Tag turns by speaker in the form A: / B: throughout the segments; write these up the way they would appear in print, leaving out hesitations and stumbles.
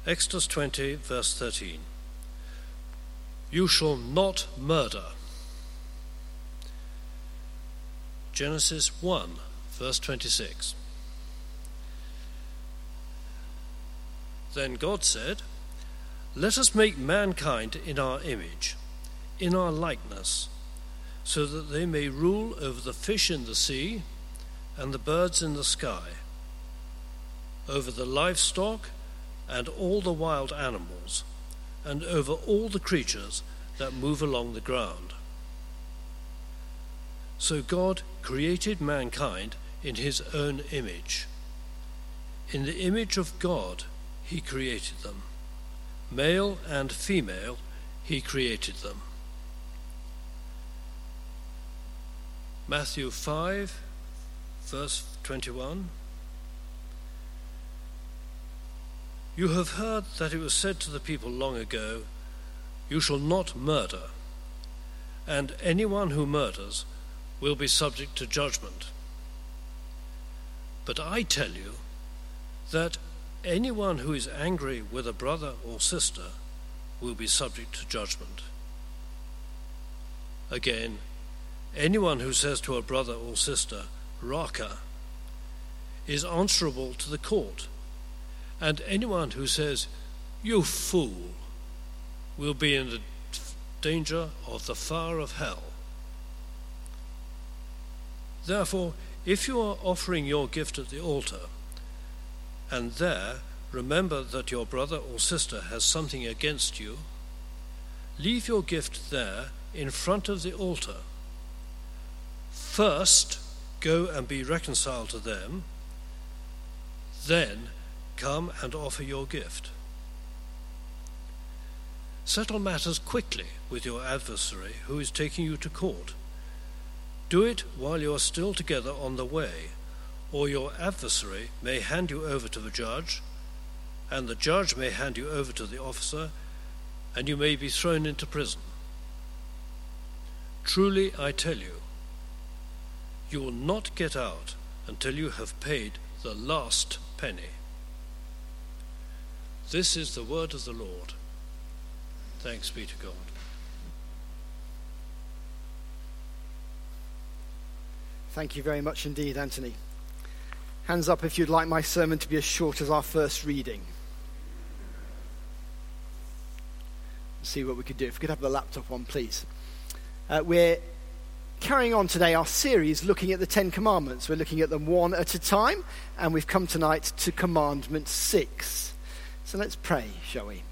A: Exodus 20, verse 13. You shall not murder. Genesis 1, verse 26. Then God said, let us make mankind in our image, in our likeness, so that they may rule over the fish in the sea and the birds in the sky, over the livestock and all the wild animals, and over all the creatures that move along the ground. So God created mankind in his own image. In the image of God he created them. Male and female he created them. Matthew 5, verse 21. You have heard that it was said to the people long ago, you shall not murder, and anyone who murders will be subject to judgment. But I tell you that anyone who is angry with a brother or sister will be subject to judgment. Again, anyone who says to a brother or sister, Raka, is answerable to the court, and anyone who says, you fool, will be in the danger of the fire of hell. Therefore, if you are offering your gift at the altar, and there remember that your brother or sister has something against you, leave your gift there in front of the altar. First, go and be reconciled to them, then come and offer your gift. Settle matters quickly with your adversary who is taking you to court. Do it while you are still together on the way, or your adversary may hand you over to the judge, and the judge may hand you over to the officer, and you may be thrown into prison. Truly, I tell you, you will not get out until you have paid the last penny. This is the word of the Lord. Thanks be to God.
B: Thank you very much indeed, Anthony. Hands up if you'd like my sermon to be as short as our first reading. Let's see what we could do. If we could have the laptop on, please. We're carrying on today our series looking at the Ten Commandments. We're looking at them one at a time, and we've come tonight to Commandment 6. So let's pray, shall we?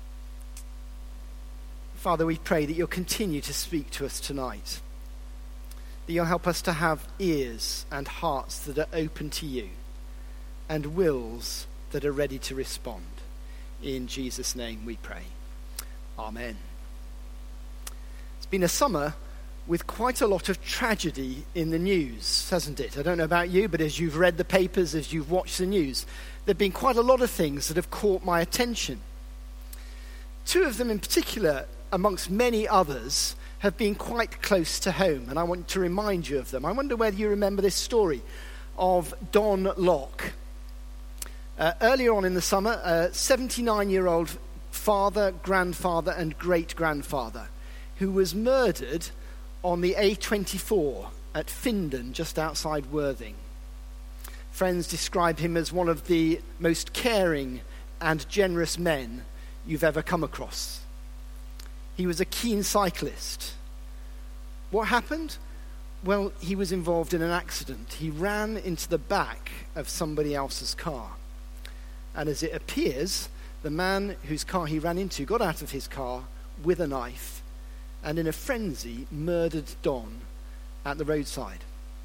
B: Father, we pray that you'll continue to speak to us tonight, that you'll help us to have ears and hearts that are open to you, and wills that are ready to respond. In Jesus' name we pray. Amen. It's been a summer with quite a lot of tragedy in the news, hasn't it? I don't know about you, but as you've read the papers, as you've watched the news, there have been quite a lot of things that have caught my attention. Two of them in particular, amongst many others, have been quite close to home, and I want to remind you of them. I wonder whether you remember this story of Don Locke. Earlier on in the summer, a 79-year-old father, grandfather, and great-grandfather who was murdered on the A24 at Findon, just outside Worthing. Friends describe him as one of the most caring and generous men you've ever come across. He was a keen cyclist. What happened? Well, he was involved in an accident. He ran into the back of somebody else's car. And as it appears, the man whose car he ran into got out of his car with a knife and in a frenzy murdered Don at the roadside.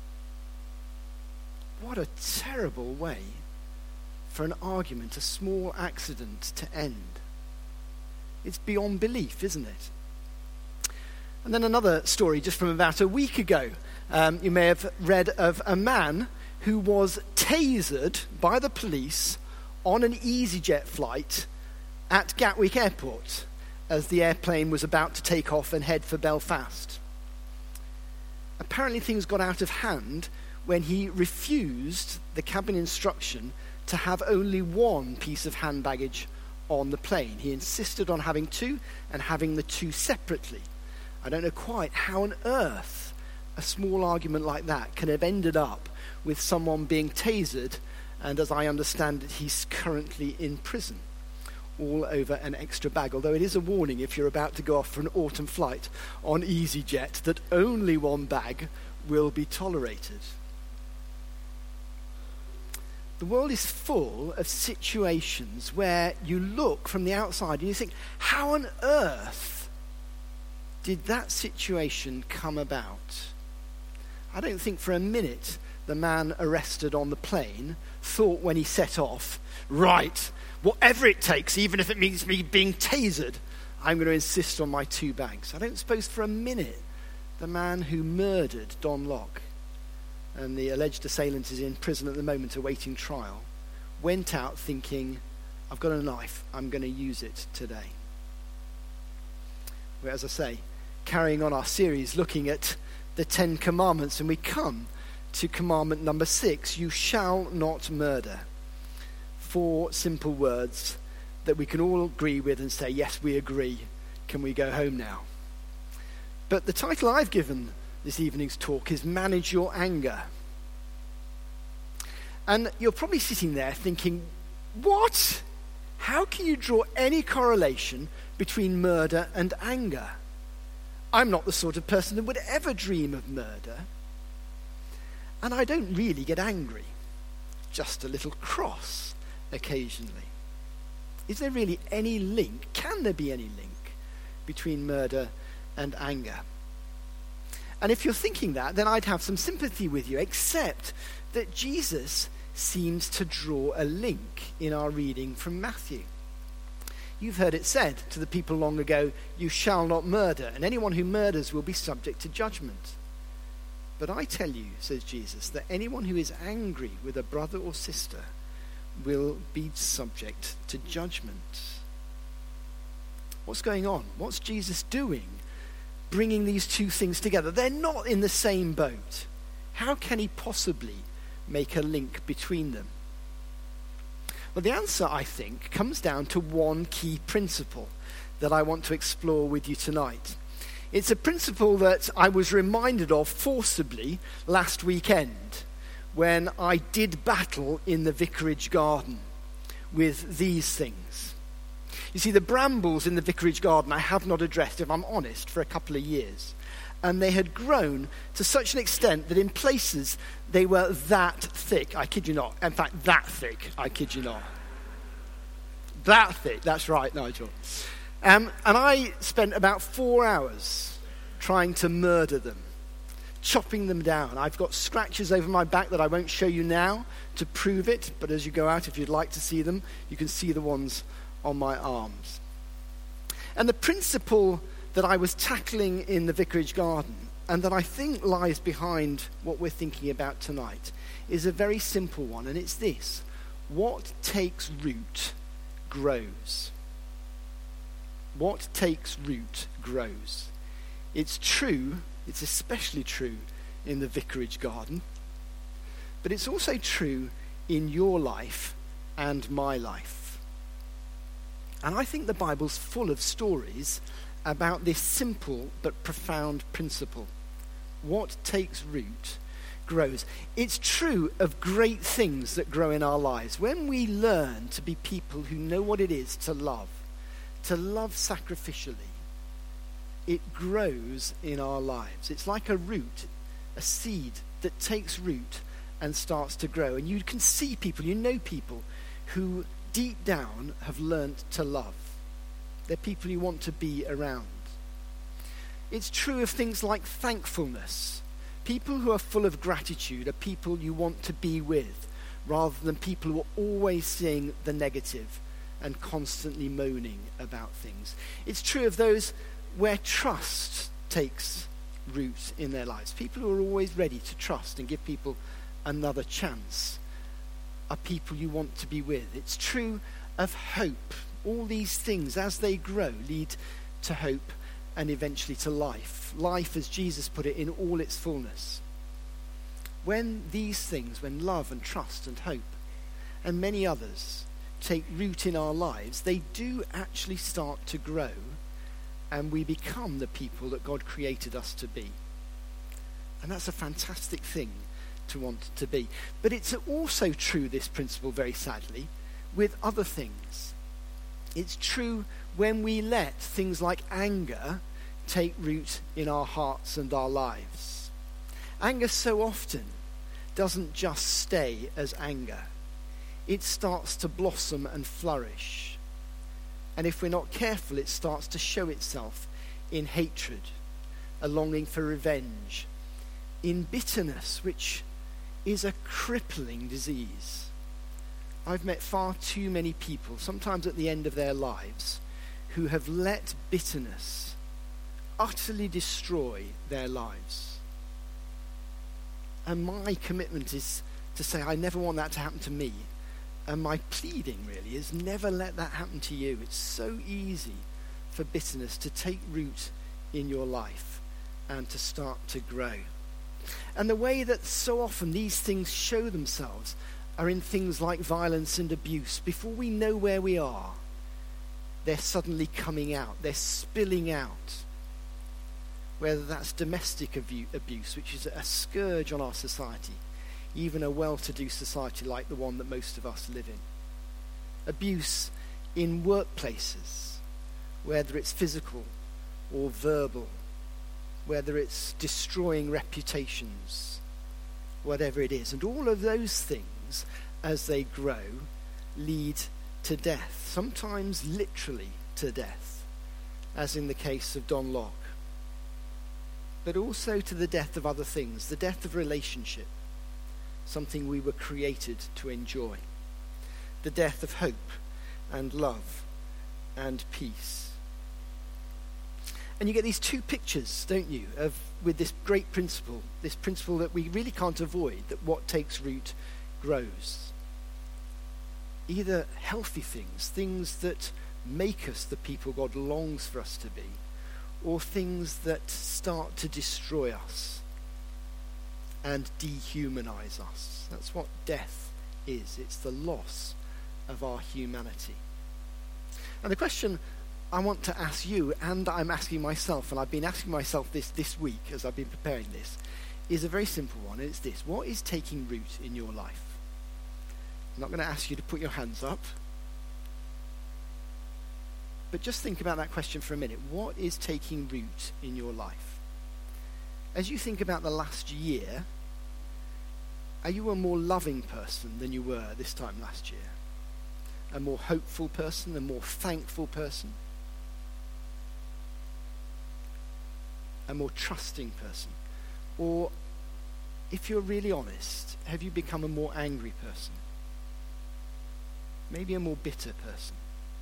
B: What a terrible way for an argument, a small accident, to end. It's beyond belief, isn't it? And then another story just from about a week ago. You may have read of a man who was tasered by the police on an EasyJet flight at Gatwick Airport as the airplane was about to take off and head for Belfast. Apparently things got out of hand when he refused the cabin instruction to have only one piece of hand baggage on the plain. He insisted on having two and having the two separately. I don't know quite how on earth a small argument like that can have ended up with someone being tasered, and as I understand it, he's currently in prison, all over an extra bag. Although it is a warning if you're about to go off for an autumn flight on EasyJet that only one bag will be tolerated. The world is full of situations where you look from the outside and you think, how on earth did that situation come about? I don't think for a minute the man arrested on the plane thought when he set off, right, whatever it takes, even if it means me being tasered, I'm going to insist on my two bags. I don't suppose for a minute the man who murdered Don Locke, and the alleged assailant is in prison at the moment awaiting trial, went out thinking, I've got a knife, I'm going to use it today. Well, as I say, carrying on our series looking at the 10 Commandments, and we come to commandment number 6, you shall not murder. 4 simple words that we can all agree with and say, yes, we agree. Can we go home now? But the title I've given this evening's talk is Manage Your Anger. And you're probably sitting there thinking, what? How can you draw any correlation between murder and anger? I'm not the sort of person that would ever dream of murder. And I don't really get angry, just a little cross occasionally. Is there really any link? Can there be any link between murder and anger? And if you're thinking that, then I'd have some sympathy with you, except that Jesus seems to draw a link in our reading from Matthew. You've heard it said to the people long ago, you shall not murder, and anyone who murders will be subject to judgment. But I tell you, says Jesus, that anyone who is angry with a brother or sister will be subject to judgment. What's going on? What's Jesus doing? Bringing these two things together. They're not in the same boat. How can he possibly make a link between them? Well, the answer, I think, comes down to one key principle that I want to explore with you tonight. It's a principle that I was reminded of forcibly last weekend when I did battle in the vicarage garden with these things. You see, the brambles in the vicarage garden I have not addressed, if I'm honest, for a couple of years. And they had grown to such an extent that in places they were that thick. I kid you not. In fact, that thick. I kid you not. That thick. That's right, Nigel. And I spent about 4 hours trying to murder them, chopping them down. I've got scratches over my back that I won't show you now to prove it, but as you go out, if you'd like to see them, you can see the ones on my arms. And the principle that I was tackling in the vicarage garden, and that I think lies behind what we're thinking about tonight, is a very simple one, and it's this: what takes root grows. What takes root grows. It's true, it's especially true in the vicarage garden, but it's also true in your life and my life. And I think the Bible's full of stories about this simple but profound principle. What takes root grows. It's true of great things that grow in our lives. When we learn to be people who know what it is to love sacrificially, it grows in our lives. It's like a root, a seed that takes root and starts to grow. And you can see people, you know people who deep down have learnt to love. They're people you want to be around. It's true of things like thankfulness. People who are full of gratitude are people you want to be with, rather than people who are always seeing the negative and constantly moaning about things. It's true of those where trust takes root in their lives. People who are always ready to trust and give people another chance are people you want to be with. It's true of hope. All these things, as they grow, lead to hope and eventually to life. Life, as Jesus put it, in all its fullness. When these things, when love and trust and hope and many others take root in our lives, they do actually start to grow, and we become the people that God created us to be. And that's a fantastic thing to want to be. But it's also true, this principle, very sadly, with other things. It's true when we let things like anger take root in our hearts and our lives. Anger so often doesn't just stay as anger. It starts to blossom and flourish. And if we're not careful, it starts to show itself in hatred, a longing for revenge, in bitterness, which is a crippling disease. I've met far too many people, sometimes at the end of their lives, who have let bitterness utterly destroy their lives. And my commitment is to say, I never want that to happen to me. And my pleading really is, never let that happen to you. It's so easy for bitterness to take root in your life and to start to grow. And the way that so often these things show themselves are in things like violence and abuse. Before we know where we are, they're suddenly coming out. They're spilling out. Whether that's domestic abuse, which is a scourge on our society, even a well-to-do society like the one that most of us live in. Abuse in workplaces, whether it's physical or verbal, whether it's destroying reputations, whatever it is. And all of those things, as they grow, lead to death, sometimes literally to death, as in the case of Don Locke. But also to the death of other things, the death of relationship, something we were created to enjoy, the death of hope and love and peace. And you get these two pictures, don't you, with this great principle, this principle that we really can't avoid, that what takes root grows. Either healthy things that make us the people God longs for us to be, or things that start to destroy us and dehumanize us. That's what death is. It's the loss of our humanity. And the question I want to ask you, and I'm asking myself, and I've been asking myself this week as I've been preparing this, is a very simple one, and it's this. What is taking root in your life? I'm not going to ask you to put your hands up, but just think about that question for a minute. What is taking root in your life? As you think about the last year, are you a more loving person than you were this time last year? A more hopeful person, a more thankful person? A more trusting person? Or, if you're really honest, have you become a more angry person? Maybe a more bitter person?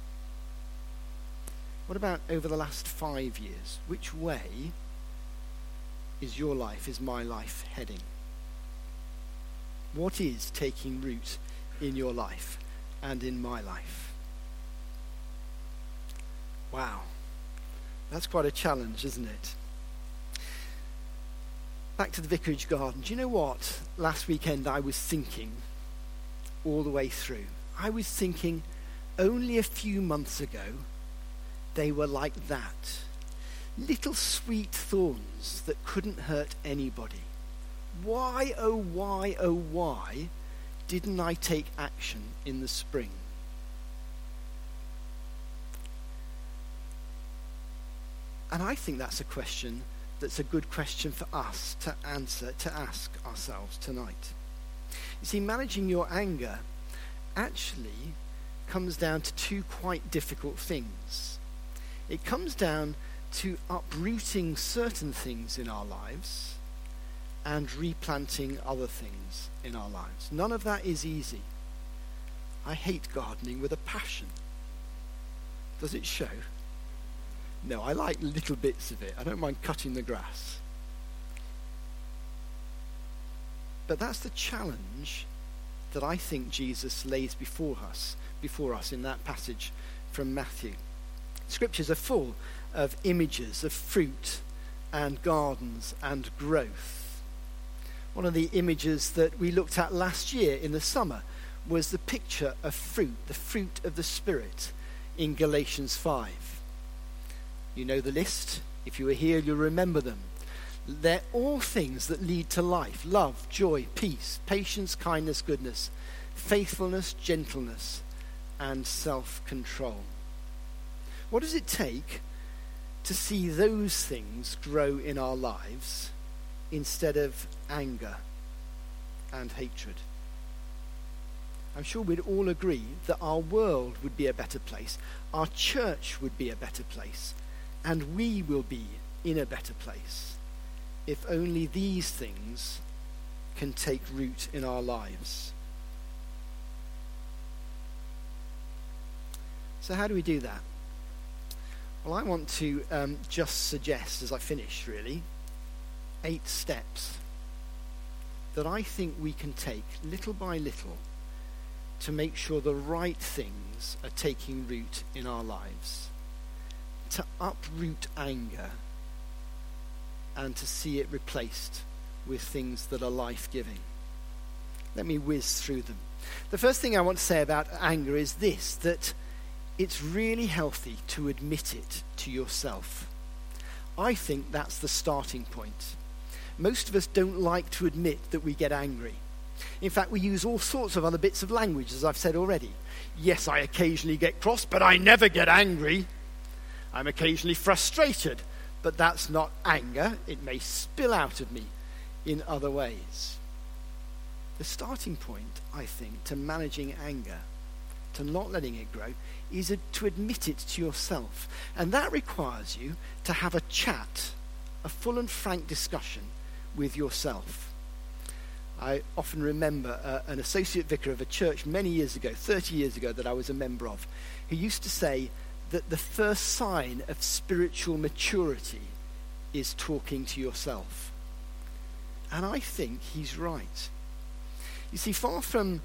B: What about over the last 5 years? Which way is your life, is my life heading? What is taking root in your life and in my life? Wow, that's quite a challenge, isn't it? Back to the vicarage garden. Do you know what? Last weekend I was thinking all the way through. I was thinking only a few months ago they were like that. Little sweet thorns that couldn't hurt anybody. Why, oh why didn't I take action in the spring? And I think that's a question that's a good question for us to answer, to ask ourselves tonight. You see, managing your anger actually comes down to two quite difficult things. It comes down to uprooting certain things in our lives and replanting other things in our lives. None of that is easy. I hate gardening with a passion. Does it show? No, I like little bits of it. I don't mind cutting the grass. But that's the challenge that I think Jesus lays before us in that passage from Matthew. Scriptures are full of images of fruit and gardens and growth. One of the images that we looked at last year in the summer was the picture of fruit, the fruit of the Spirit in Galatians 5. You know the list. If you were here, you'll remember them. They're all things that lead to life: love, joy, peace, patience, kindness, goodness, faithfulness, gentleness, and self-control. What does it take to see those things grow in our lives instead of anger and hatred? I'm sure we'd all agree that our world would be a better place, our church would be a better place, and we will be in a better place if only these things can take root in our lives. So how do we do that? Well, I want to just suggest, as I finish really, 8 steps that I think we can take little by little to make sure the right things are taking root in our lives, to uproot anger and to see it replaced with things that are life-giving. Let me whiz through them. The first thing I want to say about anger is this, that it's really healthy to admit it to yourself. I think that's the starting point. Most of us don't like to admit that we get angry. In fact, we use all sorts of other bits of language, as I've said already. Yes, I occasionally get cross, but I never get angry. I'm occasionally frustrated, but that's not anger. It may spill out of me in other ways. The starting point, I think, to managing anger, to not letting it grow, is to admit it to yourself. And that requires you to have a chat, a full and frank discussion with yourself. I often remember an associate vicar of a church many years ago, 30 years ago, that I was a member of, who used to say that the first sign of spiritual maturity is talking to yourself. And I think he's right. You see, far from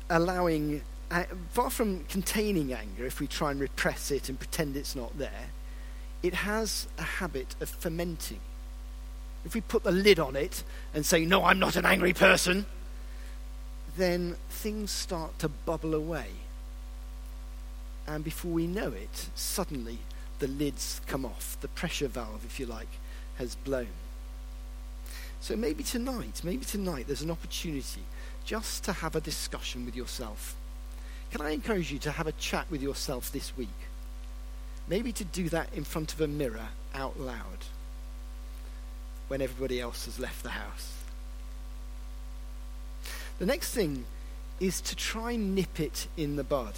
B: containing anger, if we try and repress it and pretend it's not there, it has a habit of fermenting. If we put the lid on it and say, no, I'm not an angry person, then things start to bubble away. And before we know it, suddenly the lid's come off. The pressure valve, if you like, has blown. So maybe tonight there's an opportunity just to have a discussion with yourself. Can I encourage you to have a chat with yourself this week? Maybe to do that in front of a mirror out loud when everybody else has left the house. The next thing is to try and nip it in the bud.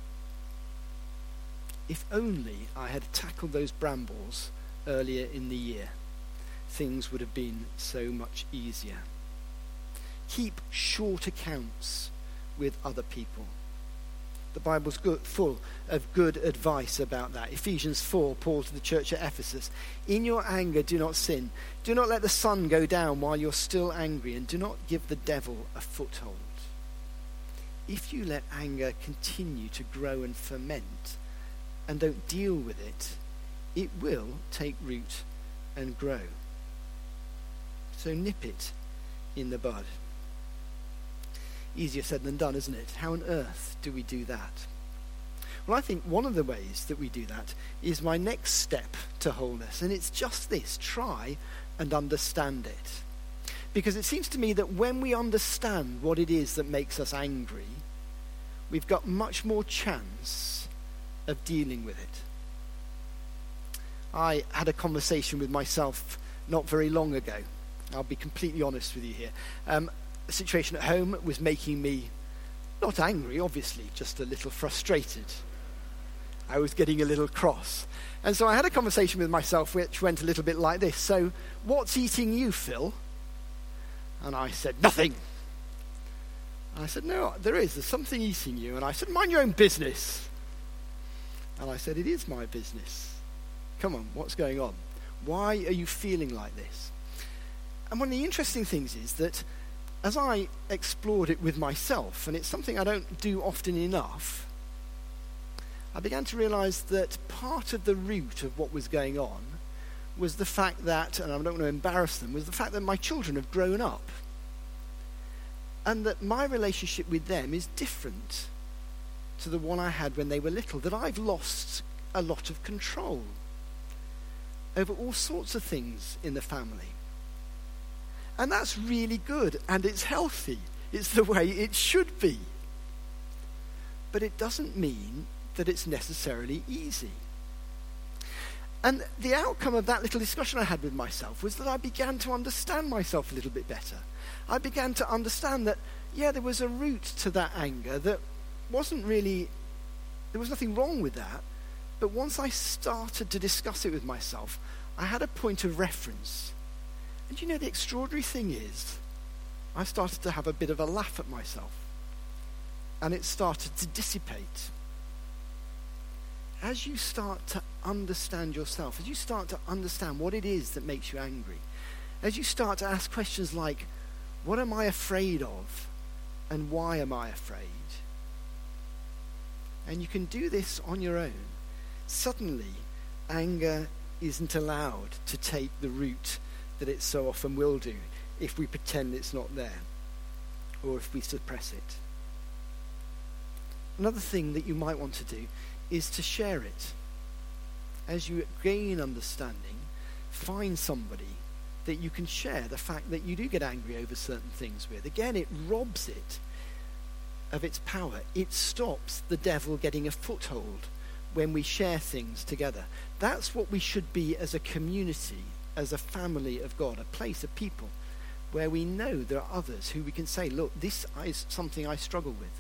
B: If only I had tackled those brambles earlier in the year, things would have been so much easier. Keep short accounts with other people. The Bible's full of good advice about that. Ephesians 4, Paul to the church at Ephesus. In your anger, do not sin. Do not let the sun go down while you're still angry, and do not give the devil a foothold. If you let anger continue to grow and ferment and don't deal with it, it will take root and grow. So nip it in the bud. Easier said than done, isn't it? How on earth do we do that? Well, I think one of the ways that we do that is my next step to wholeness, and it's just this: try and understand it. Because it seems to me that when we understand what it is that makes us angry, we've got much more chance of dealing with it. I had a conversation with myself not very long ago. I'll be completely honest with you here. The situation at home was making me not angry, obviously, just a little frustrated. I was getting a little cross. And so I had a conversation with myself which went a little bit like this. So, what's eating you, Phil? And I said, nothing. And I said, no, there's something eating you. And I said, mind your own business. And I said, it is my business. Come on, what's going on? Why are you feeling like this? And one of the interesting things is that as I explored it with myself, and it's something I don't do often enough, I began to realize that part of the root of what was going on was the fact that, and I don't want to embarrass them, was the fact that my children have grown up. and that my relationship with them is different to the one I had when they were little, that I've lost a lot of control over all sorts of things in the family. And that's really good, and it's healthy. It's the way it should be. But it doesn't mean that it's necessarily easy. And the outcome of that little discussion I had with myself was that I began to understand myself a little bit better. I began to understand that, there was a root to that anger that wasn't really, there was nothing wrong with that. But once I started to discuss it with myself, I had a point of reference. And the extraordinary thing is, I started to have a bit of a laugh at myself. And it started to dissipate. As you start to understand yourself, as you start to understand what it is that makes you angry, as you start to ask questions like, what am I afraid of? And why am I afraid? And you can do this on your own. Suddenly, anger isn't allowed to take the route that it so often will do if we pretend it's not there, or if we suppress it. Another thing that you might want to do is to share it. As you gain understanding, find somebody that you can share the fact that you do get angry over certain things with. Again, it robs it of its power. It stops the devil getting a foothold when we share things together. That's what we should be as a community, as a family of God, a place of people where we know there are others who we can say, look, this is something I struggle with.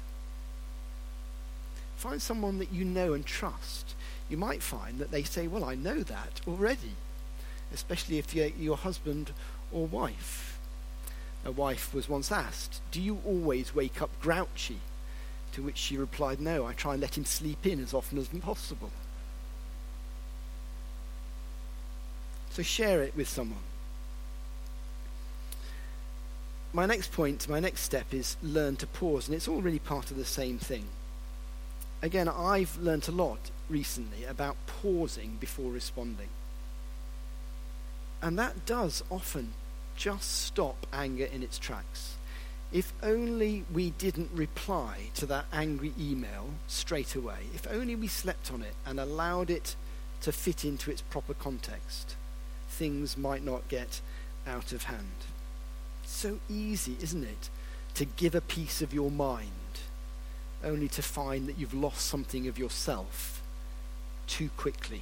B: Find someone that you know and trust. You might find that they say, well, I know that already, especially if you're your husband or wife. A wife was once asked, do you always wake up grouchy? To which she replied, no, I try and let him sleep in as often as possible. So share it with someone. My next step is learn to pause, and it's all really part of the same thing. Again, I've learnt a lot recently about pausing before responding. And that does often just stop anger in its tracks. If only we didn't reply to that angry email straight away, if only we slept on it and allowed it to fit into its proper context, things might not get out of hand. So easy, isn't it, to give a piece of your mind only to find that you've lost something of yourself too quickly.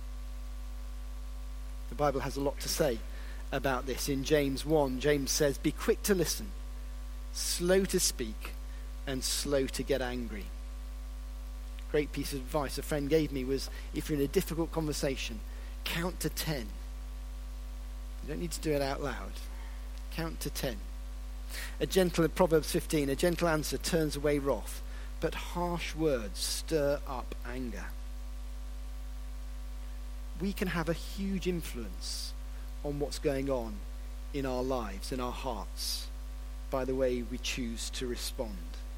B: The Bible has a lot to say about this. In James 1, James says, be quick to listen, slow to speak, and slow to get angry. Great piece of advice a friend gave me was, if you're in a difficult conversation, count to 10. You don't need to do it out loud. Count to 10. Proverbs 15, a gentle answer turns away wrath, but harsh words stir up anger. We can have a huge influence on what's going on in our lives, in our hearts, by the way we choose to respond.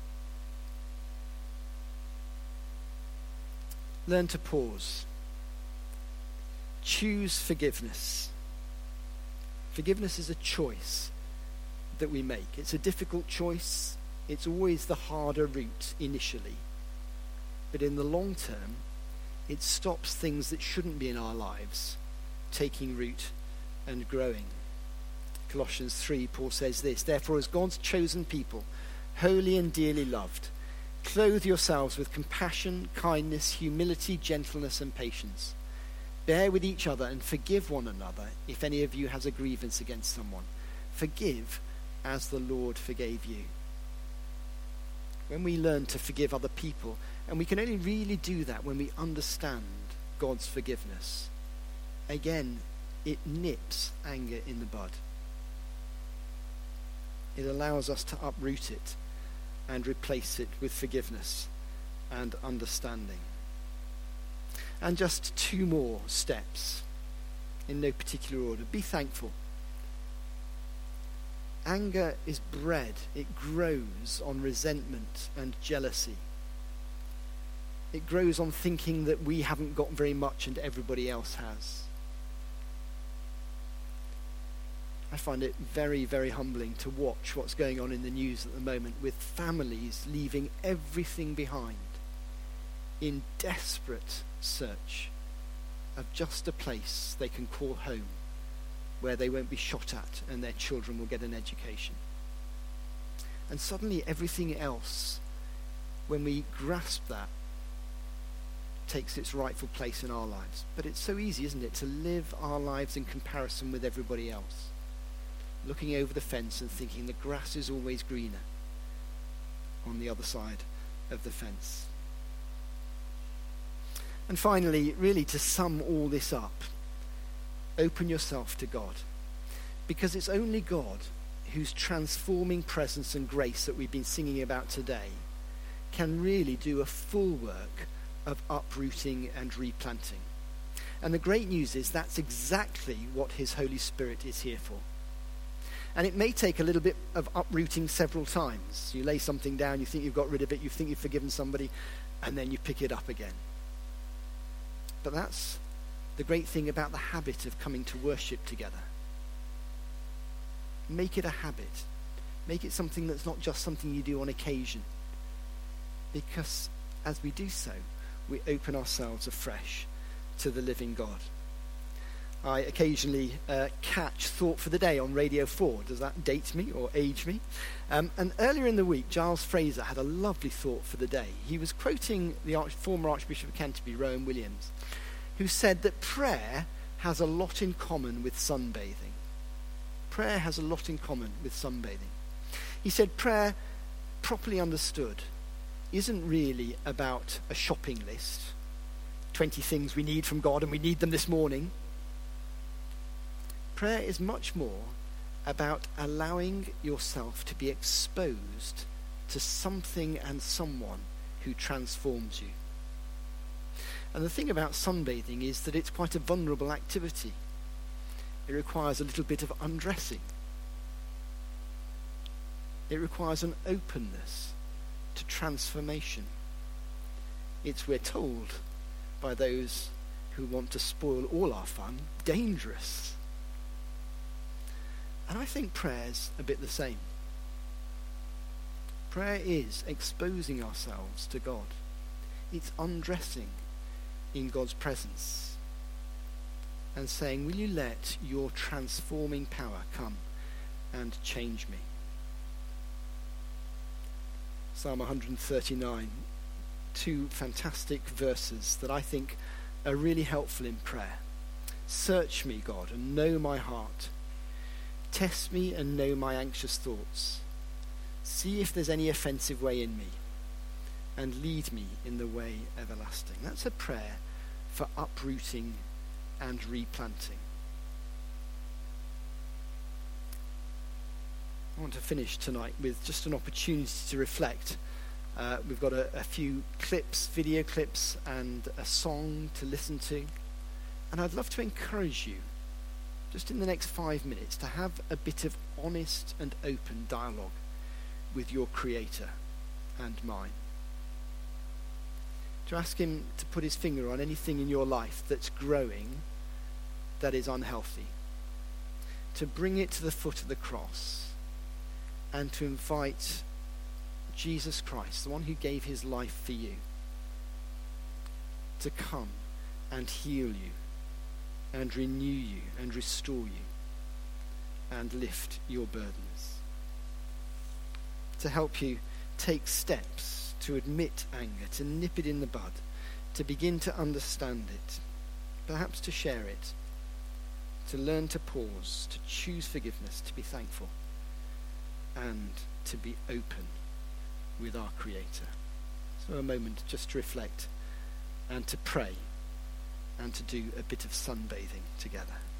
B: Learn to pause. Choose forgiveness. Forgiveness is a choice that we make. It's a difficult choice. It's always the harder route initially. But in the long term, it stops things that shouldn't be in our lives taking root and growing. Colossians 3, Paul says this, therefore as God's chosen people, holy and dearly loved, clothe yourselves with compassion, kindness, humility, gentleness and patience. Bear with each other and forgive one another if any of you has a grievance against someone. Forgive as the Lord forgave you. When we learn to forgive other people, and we can only really do that when we understand God's forgiveness, again, it nips anger in the bud. It allows us to uproot it and replace it with forgiveness and understanding. And just 2 more steps in no particular order. Be thankful. Anger is bred. It grows on resentment and jealousy. It grows on thinking that we haven't got very much and everybody else has. I find it very, very humbling to watch what's going on in the news at the moment, with families leaving everything behind in desperate search of just a place they can call home, where they won't be shot at and their children will get an education. And suddenly everything else, when we grasp that, takes its rightful place in our lives. But it's so easy, isn't it, to live our lives in comparison with everybody else, looking over the fence and thinking the grass is always greener on the other side of the fence. And finally, really to sum all this up, open yourself to God, because it's only God whose transforming presence and grace that we've been singing about today can really do a full work of uprooting and replanting. And the great news is that's exactly what his Holy Spirit is here for. And it may take a little bit of uprooting several times. You lay something down, you think you've got rid of it, you think you've forgiven somebody, and then you pick it up again. But that's the great thing about the habit of coming to worship together. Make it a habit. Make it something that's not just something you do on occasion. Because as we do so, we open ourselves afresh to the living God. I occasionally catch Thought for the Day on Radio 4. Does that date me or age me? And earlier in the week, Giles Fraser had a lovely thought for the day. He was quoting the former Archbishop of Canterbury, Rowan Williams, who said that prayer has a lot in common with sunbathing. Prayer has a lot in common with sunbathing. He said prayer, properly understood, isn't really about a shopping list, 20 things we need from God and we need them this morning. Prayer is much more about allowing yourself to be exposed to something and someone who transforms you. And the thing about sunbathing is that it's quite a vulnerable activity. It requires a little bit of undressing. It requires an openness to transformation. It's, we're told by those who want to spoil all our fun, dangerous. And I think prayer's a bit the same. Prayer is exposing ourselves to God. It's undressing in God's presence and saying, will you let your transforming power come and change me? Psalm 139, two fantastic verses that I think are really helpful in prayer. Search me, God, and know my heart. Test me and know my anxious thoughts. See if there's any offensive way in me, and lead me in the way everlasting. That's a prayer for uprooting and replanting. I want to finish tonight with just an opportunity to reflect. We've got a few clips, video clips, and a song to listen to. And I'd love to encourage you, just in the next 5 minutes, to have a bit of honest and open dialogue with your Creator and mine. To ask him to put his finger on anything in your life that's growing, that is unhealthy. To bring it to the foot of the cross and to invite Jesus Christ, the one who gave his life for you, to come and heal you and renew you and restore you and lift your burdens. To help you take steps to admit anger, to nip it in the bud, to begin to understand it, perhaps to share it, to learn to pause, to choose forgiveness, to be thankful, and to be open with our Creator. So a moment just to reflect and to pray and to do a bit of sunbathing together.